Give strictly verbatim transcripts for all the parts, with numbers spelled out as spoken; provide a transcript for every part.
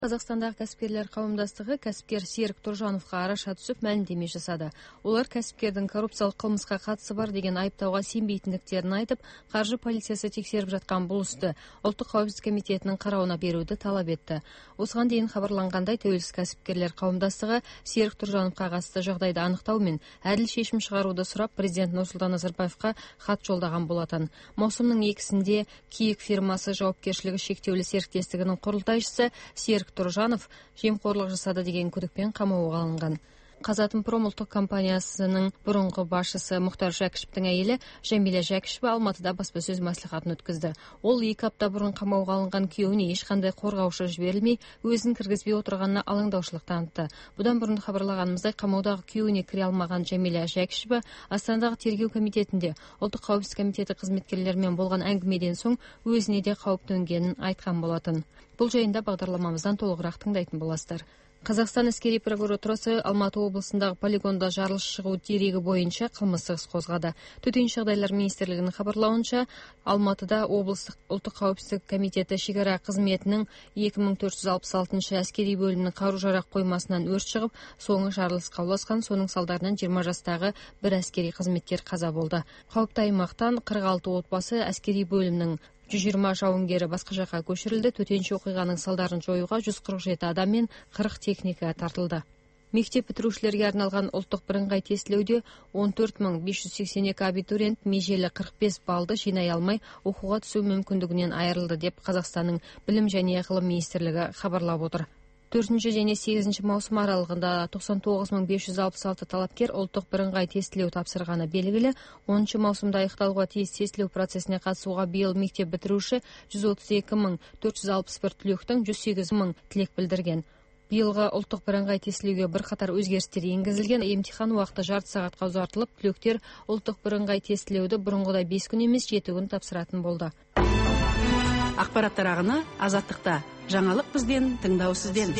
Қазақстандағы кәсіпкерлер қауымдастығы кәсіпкер Серік Тұржановқа араша түсіп мәлімдеме жасады. Олар кәсіпкердің коррупциялық қылмысқа қатысы бар деген айыптауға сенбейтіндіктерін айтып, қаржы полициясы тексеріп жатқан бұл істі ұлттық қауіпсіздік комитетінің қарауына беруді талап етті. Осыған дейін хабарланғандай, тәуелсіз кәсіпкерлер қауымдастығы Серік Тұржановқа қатысты жағдайды анықтау мен әділ шешім шығаруды сұрап президент Нұрсұлтан Назарбаевқа хат жолдаған болатын. Маусымның екісінде Киік фирмасы жауапкершілігі шектеулі серіктестігінің құрылтайшысы Серік Тұржанов жемқорлық жасады деген күдікпен қамауға алынған. Қазатомпром ұлттық компаниясының бұрынғы басшысы Мұхтар Жәкішевтің әйелі Жәмила Жәкішева Алматыда баспасөз мәслихатын өткізді. Ол екі апта бұрын қамауға алынған күйеуіне ешқандай қорғаушы жіберілмей, өзін кіргізбей отырғанына алаңдаушылық танытты. Бұдан бұрын хабарлағанымыздай, қамаудағы күйеуіне кіре алмаған Жәмила Жәкішева Астанадағы тергеу комитетінде ұлттық қауіпсіздік комитеті қызметкерлерімен болған әңгімеден соң өзіне де қауіп төнгенін айтқан болатын. Бұл жайында бағдарламамыздан толығырақ тыңдайтын боласыздар. Қазақстан әскери прокуратурасы Алматы облысындағы полигонда жарылыс шығу дерегі бойынша қылмыстық іс қозғады. Төтенше жағдайлар министрлігінің хабарлауынша, Алматыда облыстық ұлттық қауіпсіздік комитеті шекара қызметінің екі мың төрт жүз алпыс алтыншы әскери бөлімінің қару-жарақ қоймасынан өрт шығып, соңы жарылысқа ұласқан. Соның салдарынан жиырма жастағы бір әскери қызметкер қаза болды. Қауіпті аймақтан қырық алты отбасы әскери бөлімнің жүз жиырма жауынгері басқа жаққа көшірілді. Төтенше оқиғаның салдарын жоюға жүз қырық жеті адам мен қырық техника тартылды. Мектеп бітірушілерге арналған ұлттық бірыңғай тестілеуде он төрт мың бес жүз сексен екі абитуриент межелі қырық бес баллды жинай алмай оқуға түсу мүмкіндігінен айырылды деп Қазақстанның білім және ғылым министрлігі хабарлап отыр. төртінші және сегізінші маусым аралығында тоқсан тоғыз мың бес жүз алпыс алты талапкер ұлттық бірыңғай тестілеу тапсырғаны белгілі. оныншы маусымда аяқталуға тиіс тестілеу процесіне қатысуға биыл мектеп бітіруші жүз отыз екі мың төрт жүз алпыс бір түлектің жүз сегіз мың тілек білдірген. Биылғы ұлттық бірыңғай тестілеуге бірқатар өзгерістер енгізілген. Емтихан уақыты жарты сағатқа ұзартылып, түлектер ұлттық бірыңғай тестілеуді бұрынғыдай бес күн емес жеті күн тапсыратын болды. Ақпараттар ағыны Азаттықта. Жаңалық бізден, тыңдау сізден.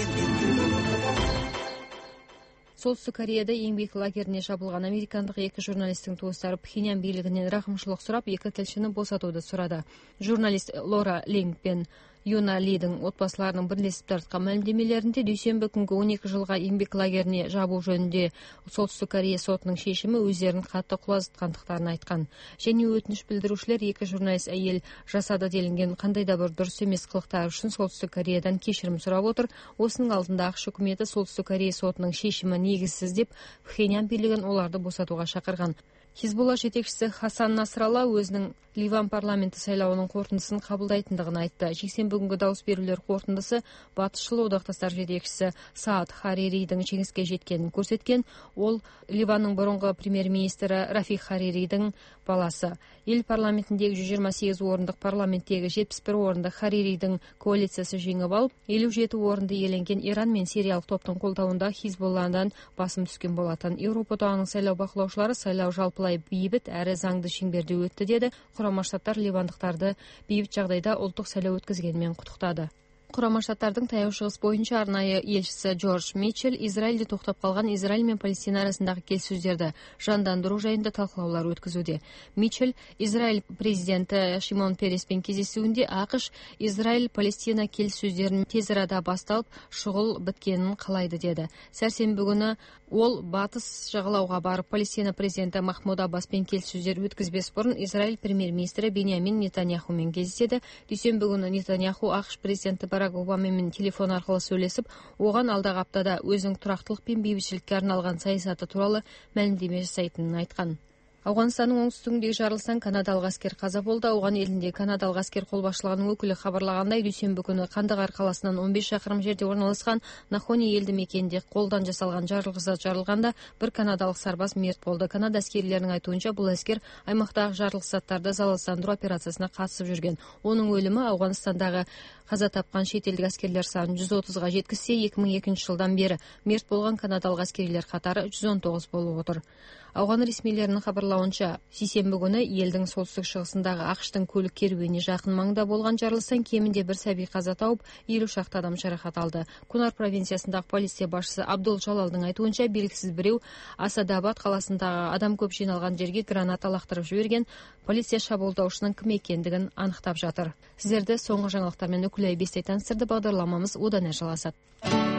Солтүстік Кореяда еңбек лагеріне жабылған американдық екі журналистің туыстары Пхеньян билігінен рақымшылық сұрап, екі тілшіні босатуды сұрады. Журналист Лора Линг пен Юна Лидің отбасыларының бірлесіп тартқан мәлімдемелерінде дүйсенбі күнгі он екі жылға еңбек лагеріне жабу жөнінде Солтүстік Корея сотының шешімі өздерін қатты құлазытқандықтарын айтқан. Және өтініш білдірушілер екі журналист әйел жасады делінген қандай да бір дұрыс емес қылықтар үшін Солтүстік Кореядан кешірім сұрап отыр. Осының алдында ақш үкіметі Солтүстік Корея сотының шешімі негізсіз деп Пхеньян билігін оларды босатуға шақырған. Хизбулла жетекшісі Хасан Насралла өзінің Ливан парламенті сайлауының қорытындысын қабылдайтындығын айтты. Жексенбі күнгі дауыс берулер қорытындысы батысшыл одақтастар жетекшісі Саад Хариридің жеңіске жеткенін көрсеткен. Ол Ливанның бұрынғы премьер-министрі Рафих Хариридің баласы. Ел парламентіндегі жүз жиырма сегіз орындық парламенттегі жетпіс бір орынды Хариридің коалициясы жеңіп алып, елу жеті орынды иеленген Иран мен сириялық топтың қолдауында Хизбулладан басым түскен болатын. Еуропа одағының сайлау бақылаушылары сайлау жалпылай бейбіт әрі заңды шеңберде өтті деді. Құрама Штаттар ливандықтарды бейбіт жағдайда ұлттық сайлау өткізгенімен құттықтады. Құрама Штаттардың таяу шығыс бойынша арнайы елшісі Джордж Митчелл Израильде тоқтап қалған Израиль мен Палестина арасындағы келіссөздерді жандандыру жайында талқылаулар өткізуде. Митчелл Израиль президенті Шимон Переспен кездесуінде ақш Израиль-Палестина келіссөздерінің тез арада басталып, шұғыл біткенін қалайды деді. Сәрсенбі күні ол батыс жағалауға барып, Палестина президенті Махмуд Аббаспен келіссөздер өткізбес бұрын Израиль премьер-министрі Беньямин Нетаньяхумен кездеседі. Дүйсенбі күні Нетаньяху ақш президенті Барак Обамамен телефон арқылы сөйлесіп, оған алдағы аптада өзінің тұрақтылық пен бейбітшілікке арналған саясаты туралы мәлімдеме жасайтынын айтқан. Ауғанстанның оңтүстігіндегі жарылыстан канадалық әскер қаза болды. Ауған елінде канадалық әскер қолбасшылығының өкілі хабарлағандай, дүйсенбі күні Қандағар қаласынан он бес шақырым жерде орналасқан Нахони елді мекенінде қолдан жасалған жарылғыш зат жарылғанда бір канадалық сарбаз мерт болды. Канада әскерилерінің айтуынша, бұл әскер аймақтағы жарылғыш заттарды залалсыздандыру операциясына қатысып жүрген. Оның өлімі Ауғанстандағы қаза тапқан шетелдік әскерлер санын жүз отызға жеткізсе, екі мың екінші жылдан бері мерт болған канадалық әскерилер қатары жүз он тоғыз болып отыр. Ауған ресмилерінің хабарлауынша, сейсенбі күні елдің солтүстік шығысындағы ақштың көлік керуеніне жақын маңда болған жарылыстан кемінде бір сәби қаза тауып, елу шақты адам жарақат алды. Кунар провинциясындағы полиция басшысы Абдул Жалалдың айтуынша, белгісіз біреу Асадабад қаласындағы адам көп жиналған жерге граната лақтырып жіберген. Полиция шабуылдаушының кім екендігін анықтап жатыр. Сіздерді соңғы жаңалықтармен өкілі күләй бестай таныстырды. Бағдарламамыз одан әрі жалғасады.